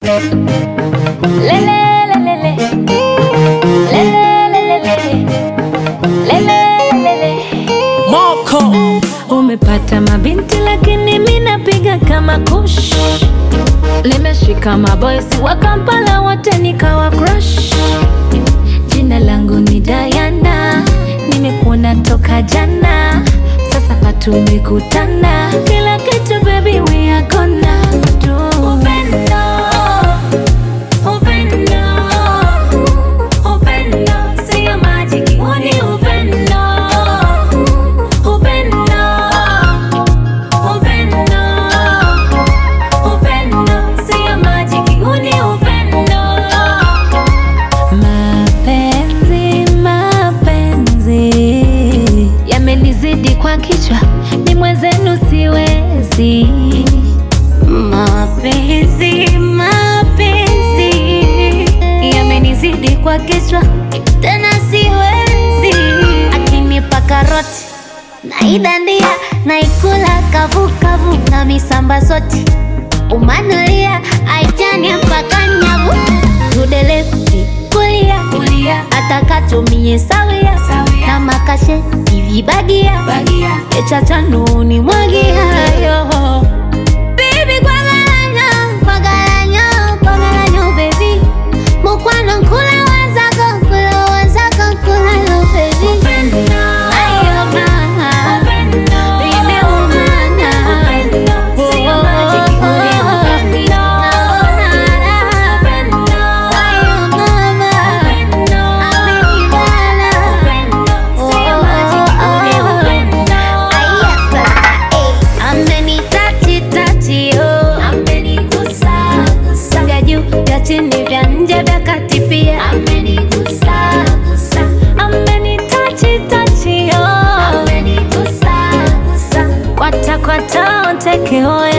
Moko umepata mabinti lakini mimi napiga kama kush. Nimeshika maboys wa Kampala wote nikawa crush. Jina langu ni Diana, nimekuona toka jana, sasa patumekutana. Kila kitu baby we are gonna do. Upendo, upendo, upendo, sio majiki, ni upendo. Upendo, upendo, upendo, sio majiki, ni upendo. Mapenzi, mapenzi yamenizidi kwa kichwa, ni mwenzenu siwezi. Mapenzi, mapenzi yamenizidi kwa kichwa, tena siwezi. Akinipa karoti naidandia, naikula kavu kavu na misamba soti. Umanulia aitania mpaka nyavu. To the left, kulia, kulia, atakatumie sawia, na makashe hivi bagia, echa chanuni mwagia yo. Baby kwagalanyo, kwagalanyo, kwagalanyo baby. Mukwano nkula wazako, kula wazako, kula yo baby. Upendo, ayo mama, upendo, nimeumana. Upendo, sio majiki, ni upendo. Naonana, upendo, ayo mama, upendo, amenibana. Upendo, sio majiki, ni upendo. Aya sasa, amenitachi tachi yo, amenigusa gusa, vya juu vya chini vya nje vya kati pia, amenigusa gusa, amenitachi tachi yo, amenigusa gusa, kwata kwata onteke hoe.